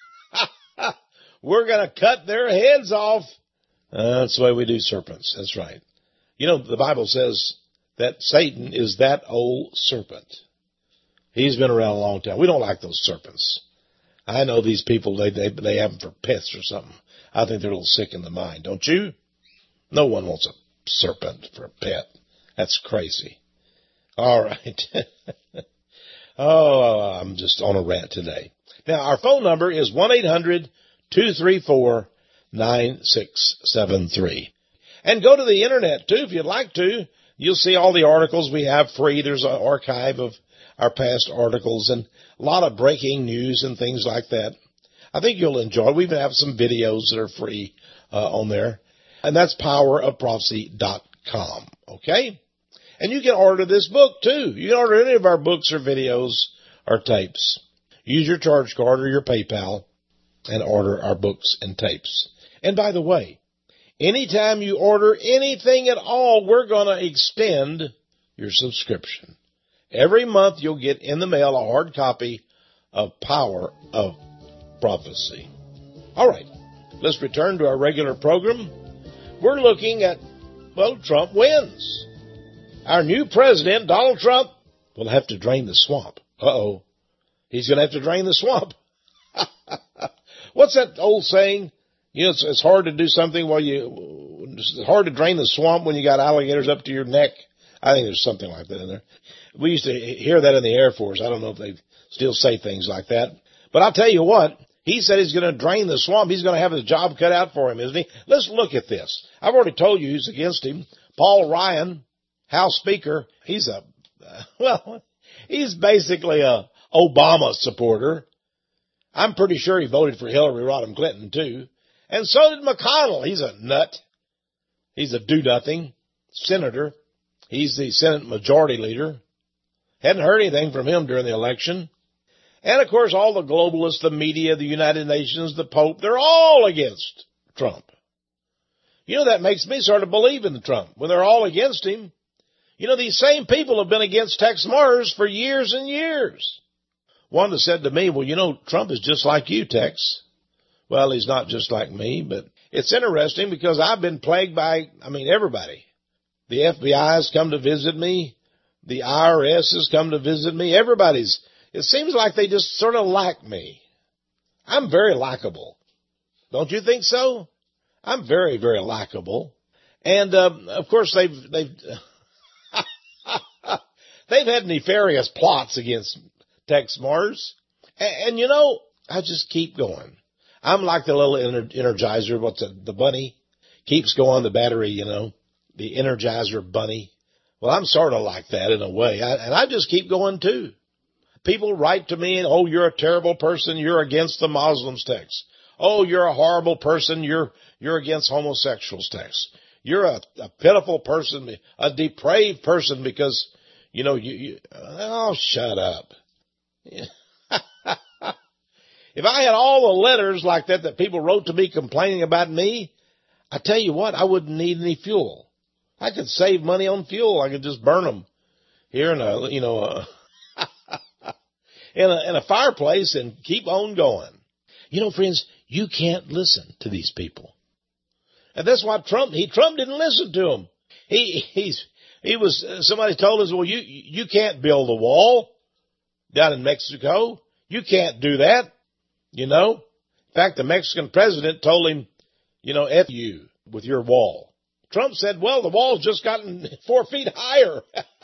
We're gonna cut their heads off. Uh, that's the way we do serpents. That's right. You know, the Bible says that Satan is that old serpent. He's been around a long time. We don't like those serpents. I know these people, they, they, they have them for pets or something. I think they're a little sick in the mind, don't you? No one wants a serpent for a pet. That's crazy. All right. Oh, I'm just on a rant today. Now, our phone number is one eight hundred two three four nine six seven three. And go to the internet, too, if you'd like to. You'll see all the articles we have free. There's an archive of our past articles and a lot of breaking news and things like that. I think you'll enjoy it. We even have some videos that are free uh, on there. And that's power of prophecy dot com, okay? And you can order this book, too. You can order any of our books or videos or tapes. Use your charge card or your PayPal and order our books and tapes. And by the way, anytime you order anything at all, we're going to extend your subscription. Every month you'll get in the mail a hard copy of Power of Prophecy. All right, let's return to our regular program. We're looking at, well, Trump wins. Our new president, Donald Trump, will have to drain the swamp. Uh-oh. He's going to have to drain the swamp. What's that old saying? You know, it's, it's hard to do something while you, it's hard to drain the swamp when you got alligators up to your neck. I think there's something like that in there. We used to hear that in the Air Force. I don't know if they still say things like that. But I'll tell you what, he said he's going to drain the swamp. He's going to have his job cut out for him, isn't he? Let's look at this. I've already told you who's against him. Paul Ryan, House Speaker. He's a, uh, well, he's basically a Obama supporter. I'm pretty sure he voted for Hillary Rodham Clinton, too. And so did McConnell. He's a nut. He's a do-nothing senator. He's the Senate Majority Leader. Hadn't heard anything from him during the election. And, of course, all the globalists, the media, the United Nations, the Pope, they're all against Trump. You know, that makes me sort of believe in Trump when they're all against him. You know, these same people have been against Tex Mars for years and years. One that said to me, well, you know, Trump is just like you, Tex. Well, he's not just like me, but it's interesting because I've been plagued by, I mean, everybody. The F B I has come to visit me. The I R S has come to visit me. Everybody's, it seems like they just sort of like me. I'm very likable. Don't you think so? I'm very, very likable. And, um, of course, they've, they've, they've had nefarious plots against Tex Mars. And, and, you know, I just keep going. I'm like the little ener- Energizer, what's the, the bunny? Keeps going, the battery, you know, the Energizer bunny. Well, I'm sort of like that in a way. I, and I just keep going too. People write to me and, oh, you're a terrible person. You're against the Muslims, Tex. Oh, you're a horrible person. You're, you're against homosexuals, Tex. You're a, a pitiful person, a depraved person because, you know, you, you oh, shut up. If I had all the letters like that that people wrote to me complaining about me, I tell you what, I wouldn't need any fuel. I could save money on fuel. I could just burn them here in a, you know, a in a, in a fireplace and keep on going. You know, friends, you can't listen to these people. And that's why Trump, he, Trump didn't listen to them. He, he's, he was, uh, somebody told us, well, you, you can't build a wall down in Mexico. You can't do that, you know. In fact, the Mexican president told him, you know, F you with your wall. Trump said, well, the wall's just gotten four feet higher.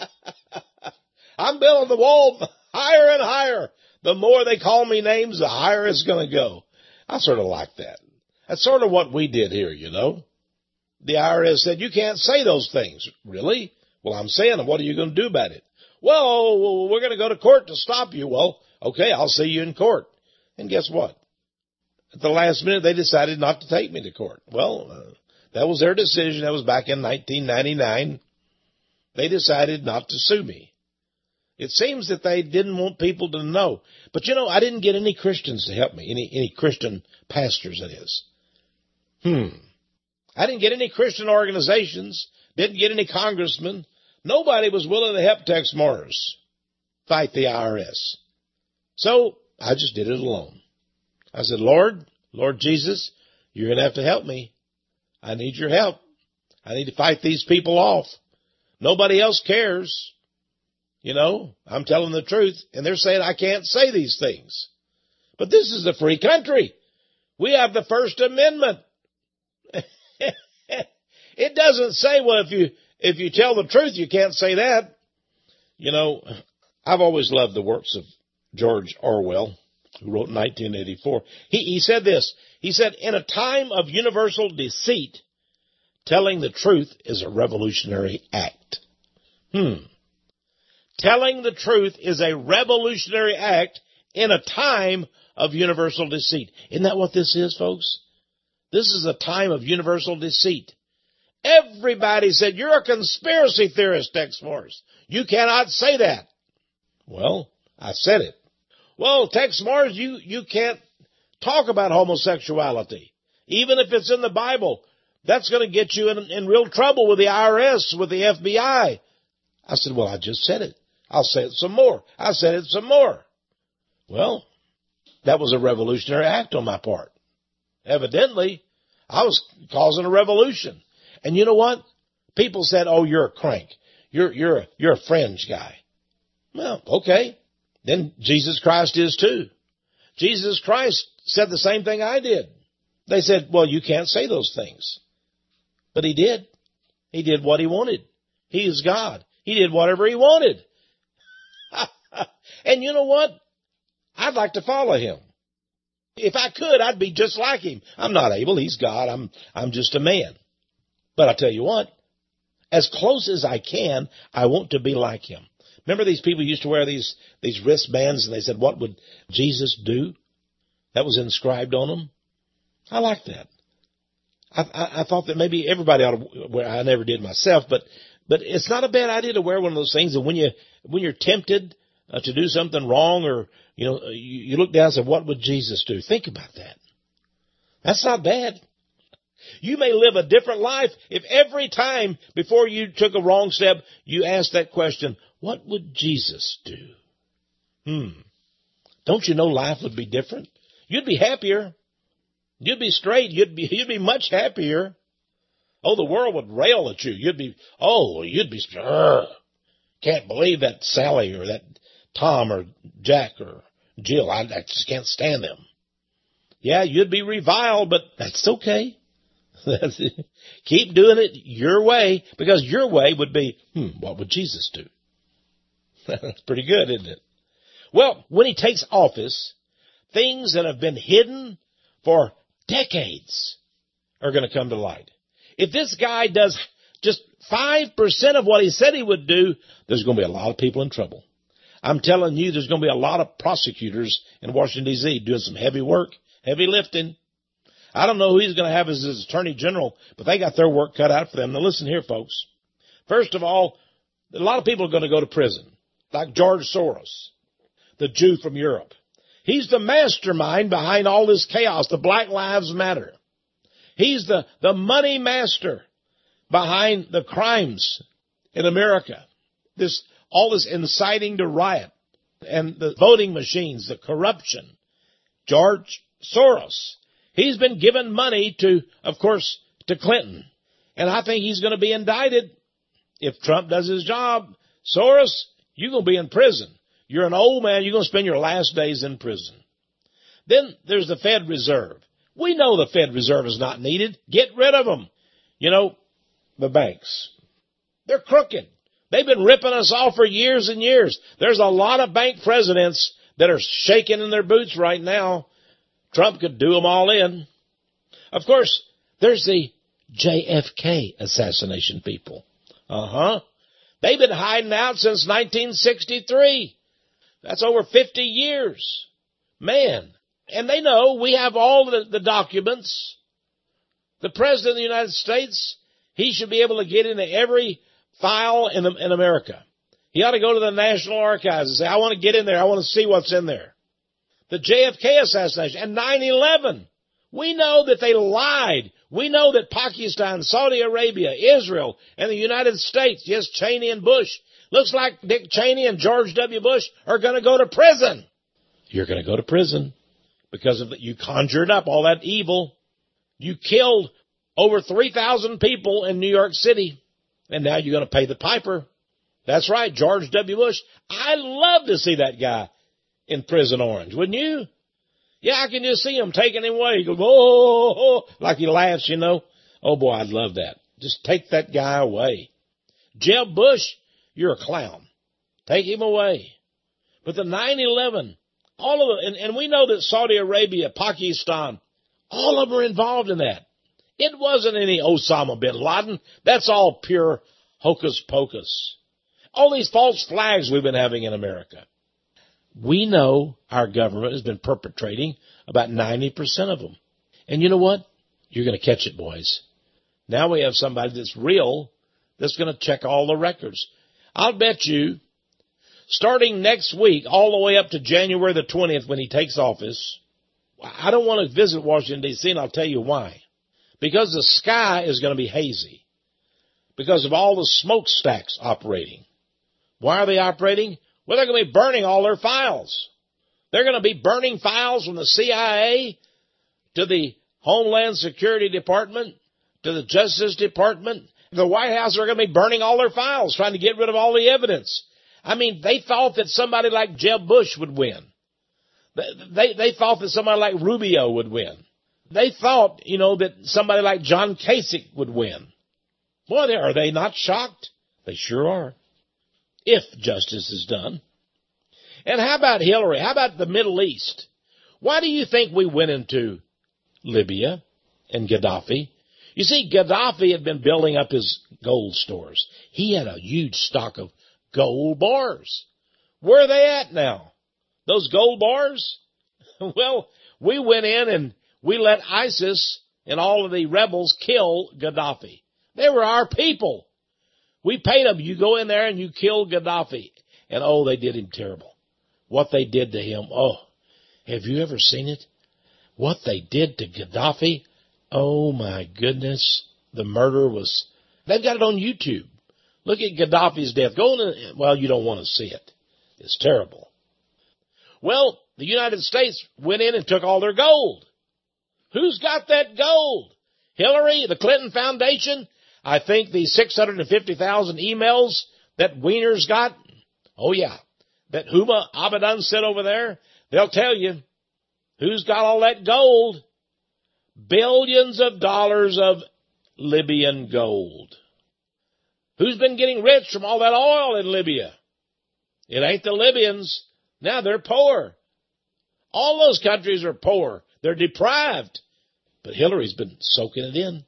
I'm building the wall higher and higher. The more they call me names, the higher it's going to go. I sort of like that. That's sort of what we did here, you know. The I R S said, you can't say those things. Really? Well, I'm saying them. What are you going to do about it? Well, we're going to go to court to stop you. Well, okay, I'll see you in court. And guess what? At the last minute, they decided not to take me to court. Well, uh, that was their decision. That was back in nineteen ninety-nine. They decided not to sue me. It seems that they didn't want people to know. But, you know, I didn't get any Christians to help me, any any Christian pastors, that is. Hmm. I didn't get any Christian organizations, didn't get any congressmen. Nobody was willing to help Tex Morris fight the I R S. So I just did it alone. I said, Lord, Lord Jesus, you're going to have to help me. I need your help. I need to fight these people off. Nobody else cares. You know, I'm telling the truth, and they're saying I can't say these things. But this is a free country. We have the First Amendment. It doesn't say, well, if you if you tell the truth, you can't say that. You know, I've always loved the works of George Orwell, who wrote in nineteen eighty-four. He, he said this. He said, in a time of universal deceit, telling the truth is a revolutionary act. Hmm. Telling the truth is a revolutionary act in a time of universal deceit. Isn't that what this is, folks? This is a time of universal deceit. Everybody said, you're a conspiracy theorist, Tex Morris. You cannot say that. Well, I said it. Well, Tex Morris, you, you can't talk about homosexuality. Even if it's in the Bible, that's going to get you in, in real trouble with the I R S, with the F B I. I said, well, I just said it. I'll say it some more. I said it some more. Well, that was a revolutionary act on my part. Evidently, I was causing a revolution. And you know what? People said, oh, you're a crank. You're, you're, a, you're a fringe guy. Well, okay. Then Jesus Christ is too. Jesus Christ said the same thing I did. They said, well, you can't say those things. But he did. He did what he wanted. He is God. He did whatever he wanted. And you know what? I'd like to follow him. If I could, I'd be just like him. I'm not able. He's God. I'm, I'm just a man. But I tell you what, as close as I can, I want to be like him. Remember these people used to wear these, these wristbands, and they said, what would Jesus do? That was inscribed on them. I like that. I, I, I thought that maybe everybody ought to wear. I never did myself, but but it's not a bad idea to wear one of those things. And when you when you're tempted uh, to do something wrong, or you know, you, you look down and say, "What would Jesus do?" Think about that. That's not bad. You may live a different life if every time before you took a wrong step, you asked that question, "What would Jesus do?" Hmm. Don't you know life would be different? You'd be happier. You'd be straight. You'd be, you'd be much happier. Oh, the world would rail at you. You'd be, oh, you'd be, Ugh. Can't believe that Sally or that Tom or Jack or Jill. I, I just can't stand them. Yeah, you'd be reviled, but that's okay. Keep doing it your way, because your way would be, hmm, what would Jesus do? That's pretty good, isn't it? Well, when he takes office, things that have been hidden for decades are going to come to light. If this guy does just five percent of what he said he would do, there's going to be a lot of people in trouble. I'm telling you, there's going to be a lot of prosecutors in Washington, D C doing some heavy work, heavy lifting. I don't know who he's going to have as his attorney general, but they got their work cut out for them. Now listen here, folks. First of all, a lot of people are going to go to prison, like George Soros, the Jew from Europe. He's the mastermind behind all this chaos, the Black Lives Matter. He's the, the money master behind the crimes in America. This, all this inciting to riot and the voting machines, the corruption. George Soros. He's been given money to, of course, to Clinton. And I think he's going to be indicted if Trump does his job. Soros, you're going to be in prison. You're an old man. You're going to spend your last days in prison. Then there's the Fed Reserve. We know the Fed Reserve is not needed. Get rid of them. You know, the banks. They're crooked. They've been ripping us off for years and years. There's a lot of bank presidents that are shaking in their boots right now. Trump could do them all in. Of course, there's the J F K assassination people. Uh-huh. They've been hiding out since nineteen sixty-three. That's over fifty years. Man. And they know we have all the, the documents. The President of the United States, he should be able to get into every file in, in America. He ought to go to the National Archives and say, I want to get in there. I want to see what's in there. The J F K assassination and nine eleven. We know that they lied. We know that Pakistan, Saudi Arabia, Israel, and the United States, yes, Cheney and Bush, looks like Dick Cheney and George W. Bush are going to go to prison. You're going to go to prison because of the, you conjured up all that evil. You killed over three thousand people in New York City, and now you're going to pay the piper. That's right, George W. Bush. I'd love to see that guy in Prison Orange, wouldn't you? Yeah, I can just see him taking him away. He goes, oh, oh, oh, like he laughs, you know. Oh, boy, I'd love that. Just take that guy away. Jeb Bush, you're a clown. Take him away. But the nine eleven, all of it, and, and we know that Saudi Arabia, Pakistan, all of them are involved in that. It wasn't any Osama bin Laden. That's all pure hocus pocus. All these false flags we've been having in America. We know our government has been perpetrating about ninety percent of them. And you know what? You're going to catch it, boys. Now we have somebody that's real that's going to check all the records. I'll bet you, starting next week, all the way up to January the twentieth when he takes office, I don't want to visit Washington, D C, and I'll tell you why. Because the sky is going to be hazy. Because of all the smokestacks operating. Why are they operating? Well, they're going to be burning all their files. They're going to be burning files from the C I A to the Homeland Security Department to the Justice Department. The White House are going to be burning all their files, trying to get rid of all the evidence. I mean, they thought that somebody like Jeb Bush would win. They, they thought that somebody like Rubio would win. They thought, you know, that somebody like John Kasich would win. Boy, are they not shocked? They sure are. If justice is done. And how about Hillary? How about the Middle East? Why do you think we went into Libya and Gaddafi? You see, Gaddafi had been building up his gold stores. He had a huge stock of gold bars. Where are they at now? Those gold bars? Well, we went in and we let ISIS and all of the rebels kill Gaddafi. They were our people. We paid them. You go in there and you kill Gaddafi. And, oh, they did him terrible. What they did to him. Oh, have you ever seen it? What they did to Gaddafi. Oh, my goodness. The murder was, they've got it on YouTube. Look at Gaddafi's death. Go in, well, you don't want to see it. It's terrible. Well, the United States went in and took all their gold. Who's got that gold? Hillary, the Clinton Foundation? I think the six hundred fifty thousand emails that Wiener's got, oh yeah, that Huma Abedin sent over there, they'll tell you who's got all that gold. Billions of dollars of Libyan gold. Who's been getting rich from all that oil in Libya? It ain't the Libyans. Now they're poor. All those countries are poor. They're deprived. But Hillary's been soaking it in.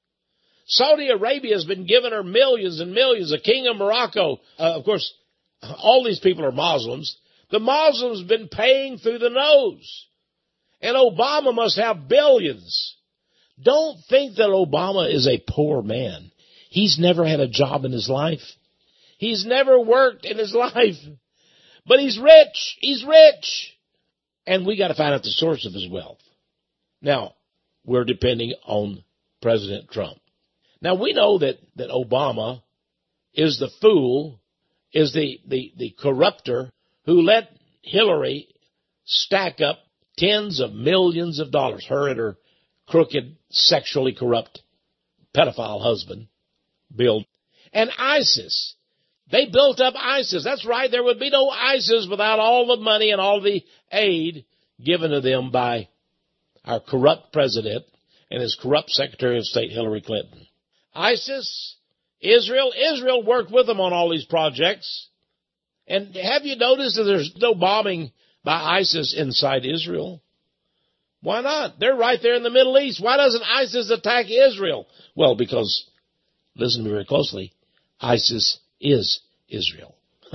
Saudi Arabia has been giving her millions and millions. The King of Morocco, uh, of course, all these people are Muslims. The Muslims have been paying through the nose. And Obama must have billions. Don't think that Obama is a poor man. He's never had a job in his life. He's never worked in his life. But he's rich. He's rich. And we got to find out the source of his wealth. Now, we're depending on President Trump. Now, we know that, that Obama is the fool, is the, the, the corrupter who let Hillary stack up tens of millions of dollars, her and her crooked, sexually corrupt pedophile husband, Bill. And ISIS, they built up ISIS. That's right, there would be no ISIS without all the money and all the aid given to them by our corrupt president and his corrupt Secretary of State, Hillary Clinton. ISIS, Israel, Israel worked with them on all these projects. And have you noticed that there's no bombing by ISIS inside Israel? Why not? They're right there in the Middle East. Why doesn't ISIS attack Israel? Well, because, listen to me very closely, ISIS is Israel.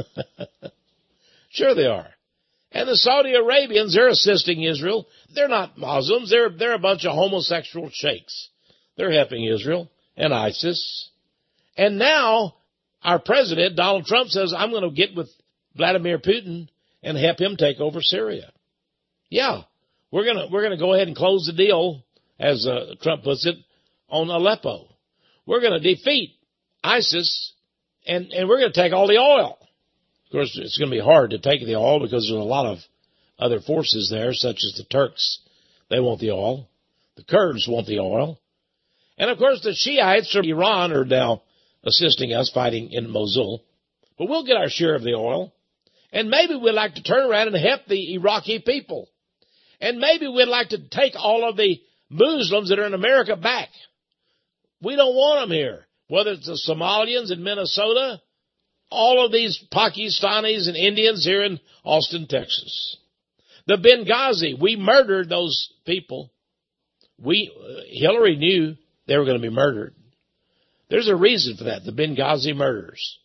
Sure they are. And the Saudi Arabians, they're assisting Israel. They're not Muslims. They're, they're a bunch of homosexual sheikhs. They're helping Israel and ISIS. And now our president, Donald Trump, says, I'm going to get with Vladimir Putin and help him take over Syria. Yeah, we're going to, we're going to go ahead and close the deal, as uh, Trump puts it, on Aleppo. We're going to defeat ISIS, and, and we're going to take all the oil. Of course, it's going to be hard to take the oil because there's a lot of other forces there, such as the Turks. They want the oil. The Kurds want the oil. And, of course, the Shiites from Iran are now assisting us fighting in Mosul. But we'll get our share of the oil. And maybe we'd like to turn around and help the Iraqi people. And maybe we'd like to take all of the Muslims that are in America back. We don't want them here. Whether it's the Somalians in Minnesota, all of these Pakistanis and Indians here in Austin, Texas. The Benghazi, we murdered those people. We, uh, Hillary knew they were going to be murdered. There's a reason for that, the Benghazi murders.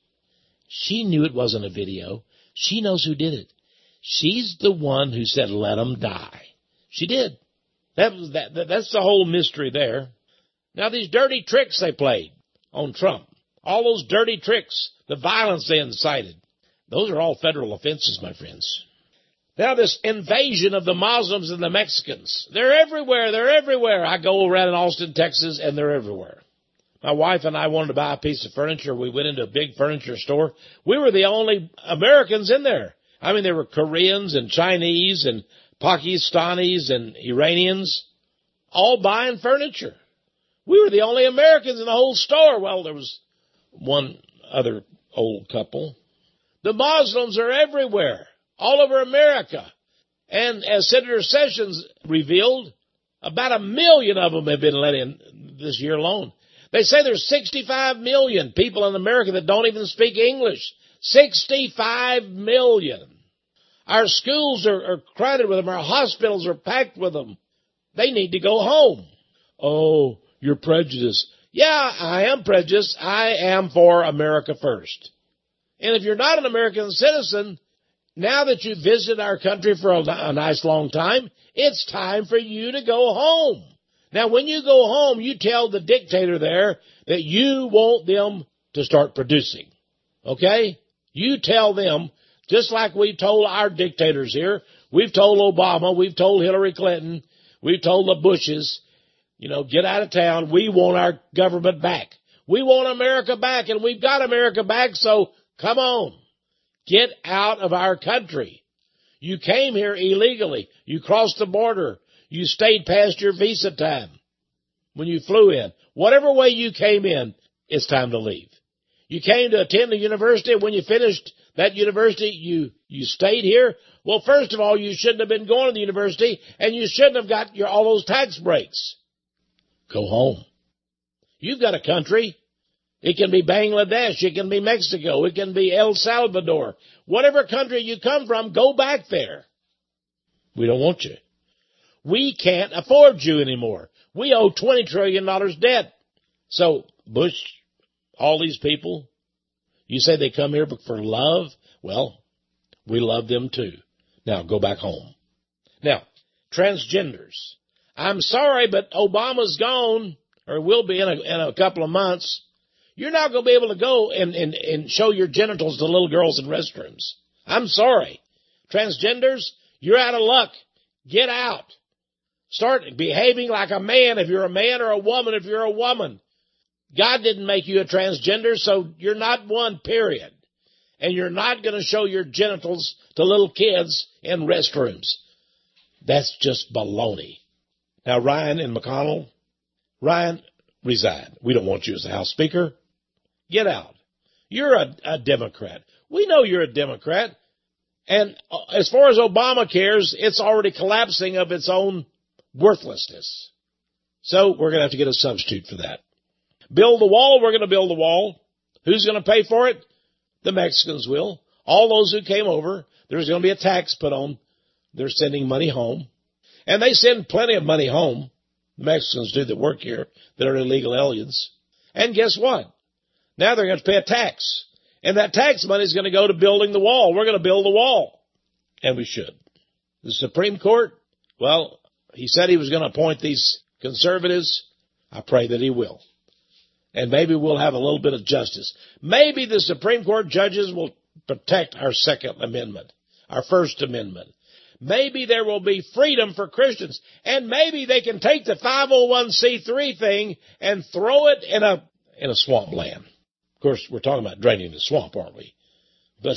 She knew it wasn't a video. She knows who did it. She's the one who said, let them die. She did. That was that, that. That's the whole mystery there. Now, these dirty tricks they played on Trump, all those dirty tricks, the violence they incited, those are all federal offenses, my friends. Now, this invasion of the Muslims and the Mexicans, they're everywhere. They're everywhere. I go around in Austin, Texas, and they're everywhere. My wife and I wanted to buy a piece of furniture. We went into a big furniture store. We were the only Americans in there. I mean, there were Koreans and Chinese and Pakistanis and Iranians all buying furniture. We were the only Americans in the whole store. Well, there was one other old couple. The Muslims are everywhere, all over America. And as Senator Sessions revealed, about a million of them have been let in this year alone. They say there's sixty-five million people in America that don't even speak English. sixty-five million. Our schools are, are crowded with them. Our hospitals are packed with them. They need to go home. Oh, you're prejudiced. Yeah, I am prejudiced. I am for America first. And if you're not an American citizen, now that you've visited our country for a, a nice long time, it's time for you to go home. Now, when you go home, you tell the dictator there that you want them to start producing. Okay? You tell them, just like we told our dictators here, we've told Obama, we've told Hillary Clinton, we've told the Bushes, you know, get out of town. We want our government back. We want America back, and we've got America back, so come on. Get out of our country. You came here illegally. You crossed the border. You stayed past your visa time when you flew in. Whatever way you came in, it's time to leave. You came to attend the university, and when you finished that university, you, you stayed here. Well, first of all, you shouldn't have been going to the university, and you shouldn't have got your all those tax breaks. Go home. You've got a country. It can be Bangladesh. It can be Mexico. It can be El Salvador. Whatever country you come from, go back there. We don't want you. We can't afford you anymore. We owe twenty trillion dollars debt. So, Bush, all these people, you say they come here for love? Well, we love them too. Now, go back home. Now, transgenders. I'm sorry, but Obama's gone, or will be in a, in a couple of months. You're not going to be able to go and, and, and show your genitals to little girls in restrooms. I'm sorry. Transgenders, you're out of luck. Get out. Start behaving like a man if you're a man, or a woman if you're a woman. God didn't make you a transgender, so you're not one, period. and you're not going to show your genitals to little kids in restrooms. That's just baloney. Now, Ryan and McConnell, Ryan, resign. We don't want you as the House Speaker. Get out. You're a, a Democrat. We know you're a Democrat. And as far as Obamacare's, it's already collapsing of its own worthlessness. So we're going to have to get a substitute for that. Build the wall. We're going to build the wall. Who's going to pay for it? The Mexicans will. All those who came over, there's going to be a tax put on. They're sending money home. And they send plenty of money home. The Mexicans do that work here that are illegal aliens. And guess what? Now they're going to pay a tax. And that tax money is going to go to building the wall. We're going to build the wall. And we should. The Supreme Court, well, he said he was going to appoint these conservatives. I pray that he will. And maybe we'll have a little bit of justice. Maybe the Supreme Court judges will protect our Second Amendment, our First Amendment. Maybe there will be freedom for Christians. And maybe they can take the five oh one c three thing and throw it in a in a swamp land. Of course, we're talking about draining the swamp, aren't we? But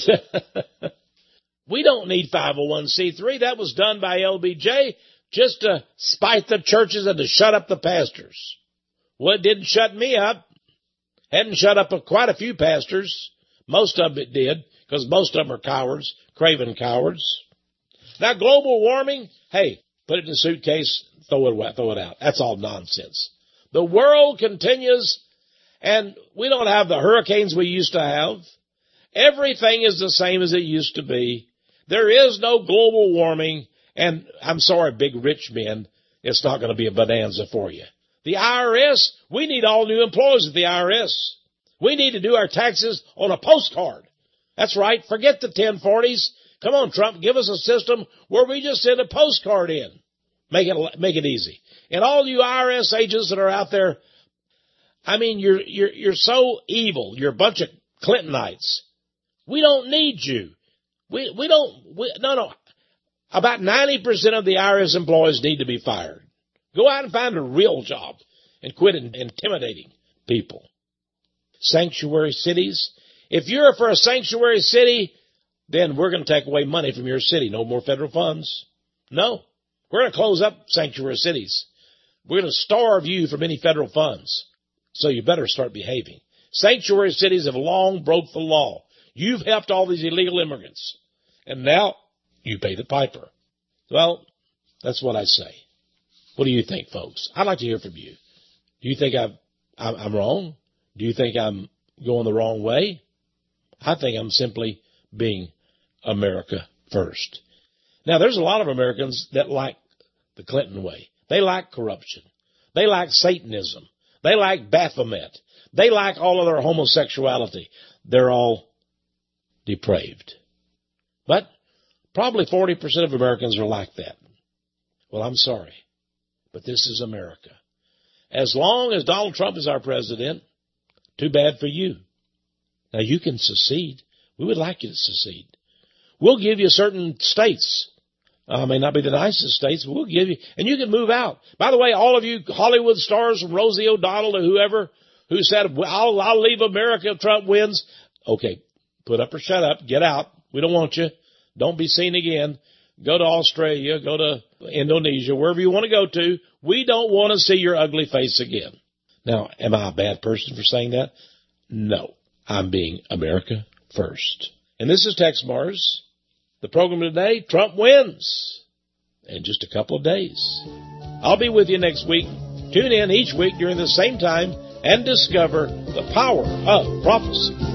we don't need five oh one c three. That was done by L B J just to spite the churches and to shut up the pastors. Well, it didn't shut me up. Hadn't shut up a, quite a few pastors. Most of it did, because most of them are cowards, craven cowards. Now, global warming, hey, put it in a suitcase, throw it away, throw it out. That's all nonsense. The world continues, and we don't have the hurricanes we used to have. Everything is the same as it used to be. There is no global warming, and I'm sorry, big rich men, it's not going to be a bonanza for you. The I R S, we need all new employees at the I R S. We need to do our taxes on a postcard. That's right. Forget the ten forties. Come on, Trump, give us a system where we just send a postcard in. Make it, make it easy. And all you I R S agents that are out there, I mean, you're, you're, you're so evil. You're a bunch of Clintonites. We don't need you. We, we don't, we, no, no. About ninety percent of the I R S employees need to be fired. Go out and find a real job and quit intimidating people. Sanctuary cities. If you're for a sanctuary city, then we're going to take away money from your city. No more federal funds. No. We're going to close up sanctuary cities. We're going to starve you from any federal funds. So you better start behaving. Sanctuary cities have long broke the law. You've helped all these illegal immigrants. And now you pay the piper. Well, that's what I say. What do you think, folks? I'd like to hear from you. Do you think I've, I'm wrong? Do you think I'm going the wrong way? I think I'm simply being America first. Now, there's a lot of Americans that like the Clinton way. They like corruption. They like Satanism. They like Baphomet. They like all of their homosexuality. They're all depraved. But probably forty percent of Americans are like that. Well, I'm sorry, but this is America. As long as Donald Trump is our president, too bad for you. Now, you can secede. We would like you to secede. We'll give you certain states. Uh, may not be the nicest states, but we'll give you, and you can move out. By the way, all of you Hollywood stars from Rosie O'Donnell or whoever who said, I'll, I'll leave America if Trump wins. Okay, put up or shut up. Get out. We don't want you. Don't be seen again. Go to Australia. Go to Indonesia, wherever you want to go to. We don't want to see your ugly face again. Now, am I a bad person for saying that? No. I'm being America first. And this is Tex Mars. The program today, Trump wins in just a couple of days. I'll be with you next week. Tune in each week during the same time and discover the power of prophecy.